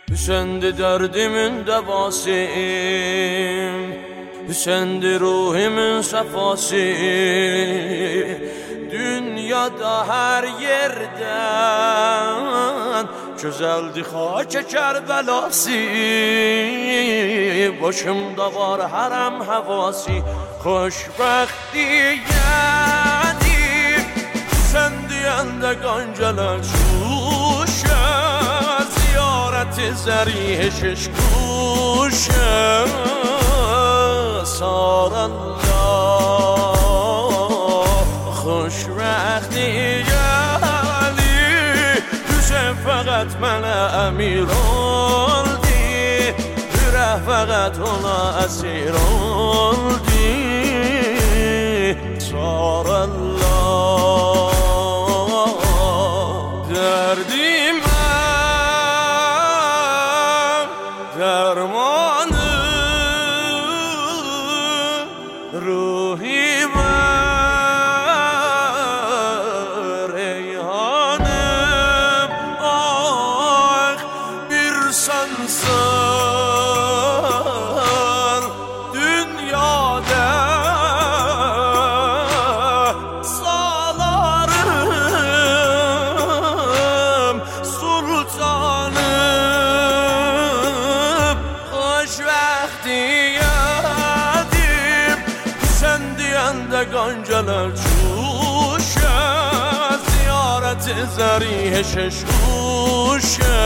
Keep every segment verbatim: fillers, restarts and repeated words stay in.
Hüsendi derdimin devasıyım, Hüsendi ruhimin sefası. Dünyada her yerden güzeldi Hacı Kerbelası. Başımda var harem havası, xoşbəxt diyədir. Sən deyəndə qancələr çuşə, ziyarəti zəriheşiş kuşə. Sarallah xoşbəxt diyəli, Hüseyin fəqət mənə əmir oldu, ürək fəqət ona əsir oldu. Sarallah dərdimə dərmanım, ruhimə reyhanım. Ah bir sensen dünyada salarım sultanım. Xoşbəxt diyədim, sən deyəndə qancələr çuşə, ziyarəti zəriheşiş kuşə.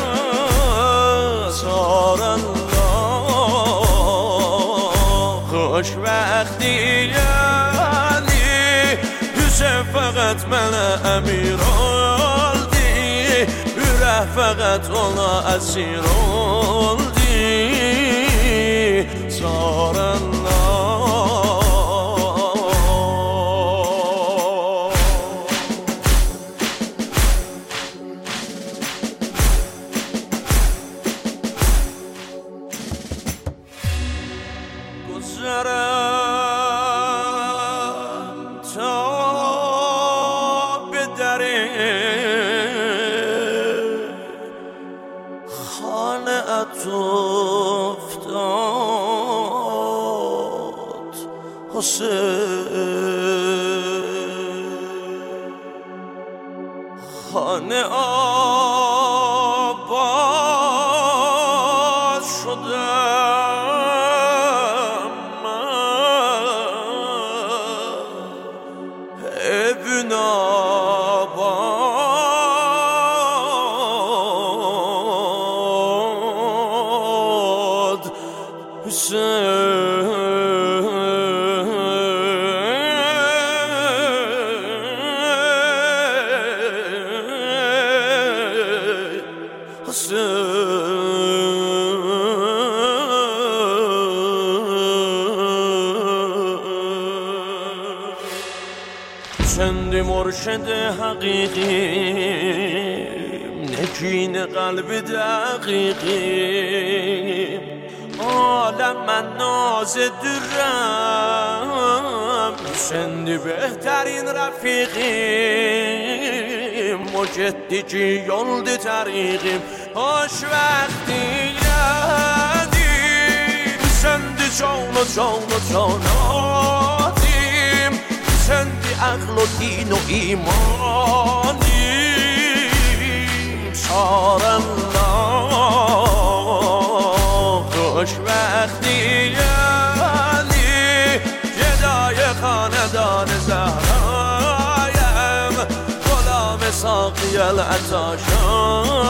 Sarallah xoşbəxt diyəli, Hüseyin fəqət mənə əmir oldu, ürək fəqət ona əsir oldu. Sarallah گذرم تا به در خانه ات افتاد حسین. خانه آباد شدم من، evin abad Hüseyin. Sendi مرشد حقیقیم، نگین قلب دقیقیم. عالم من ناز درم، سندی بهترین رفیقیم. مجددی یولد طریقیم، خوشبخت دیدیم. سندی جان و جان و جاناتیم، سندی عقل و دین و ایمانیم. سارالله خوشبختی علی، گدای خاندان زهرایم، غلام ساقی العطاشان.